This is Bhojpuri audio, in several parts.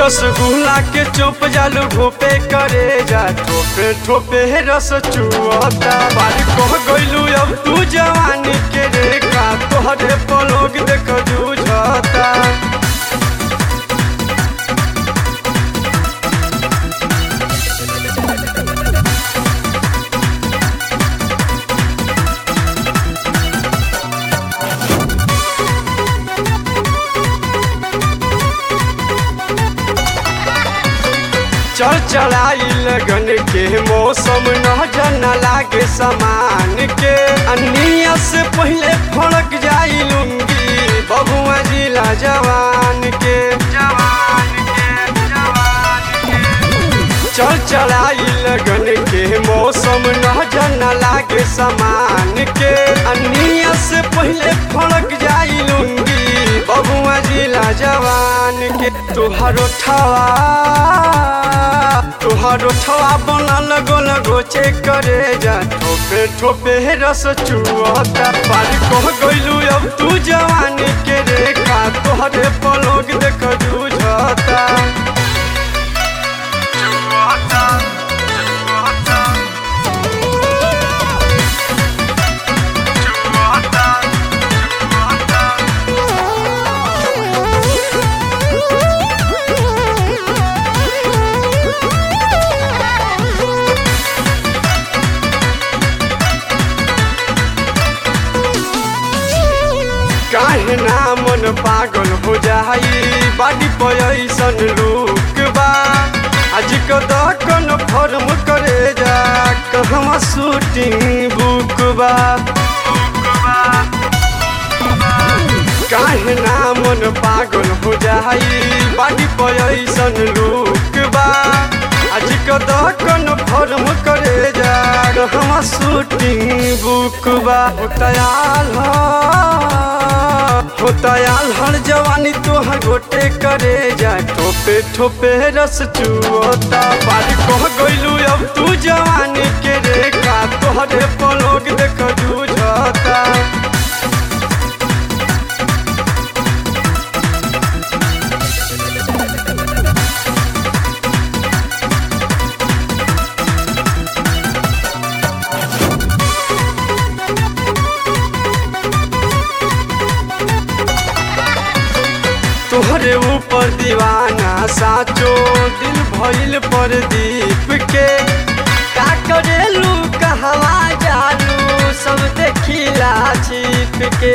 रसगुल्ला के चुप जालू घोपे करे जा ठोपे ठोपे रस चुअता बारी कह गइलू अब तू जवानी के रेखा तोहरे पलोग देख जूझता चल चढ़ाई लगन के मौसम नजर न लागे समान के अनिया से पहले फड़क जाई लुंगी बबुआ जिला जवान के चल चढ़ाई लगन के मौसम नजर न लागे समान के अनिया से पहले फड़क जाई लुंगी बबुआ जिला जवान के तुहारो ठवा बनल गोल गोचे करे जा ठोपे ठोपे रस चुअता पारी कह गइलू अब तू जवानी के रेखा तोहरे पलोग देख जूझता काहे ना मन पागल हो जाई बाडी पैसन लुक बा आज कदकन फर्म करे जा कहवा शूटिंग बुक बा काहे ना मन पागल हो जाई बाडी पैसन लुक बा आज कदकन फर्म करे जा कहवा शूटिंग बुक बा होतायाल हर जवानी तोहर गोटे करे जा ठोपे ठोपे रस चुअता बारी कह गइलू अब तू जवानी के रेखा तोहरे पलोग देख जूझता तोहरे ऊपर दीवाना साचो दिल भइल पर दीप के का करेलू कहवा जालू सब देखिला छिप के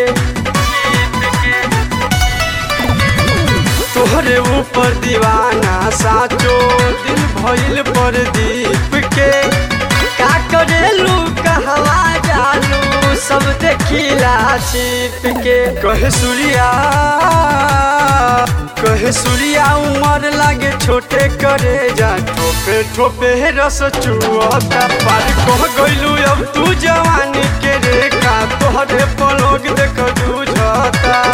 तोहरे ऊपर दीवाना साचो दिल भइल पर दीप के का करेलू कहवा जालू सब देखिला छिप के कहे सूर्या उमर लागे छोटे करे जा ठोपे ठोपे रस चुअता पारी कह गइलू अब तू जवानी के रेखा तोहरे पलोग देख जूझता।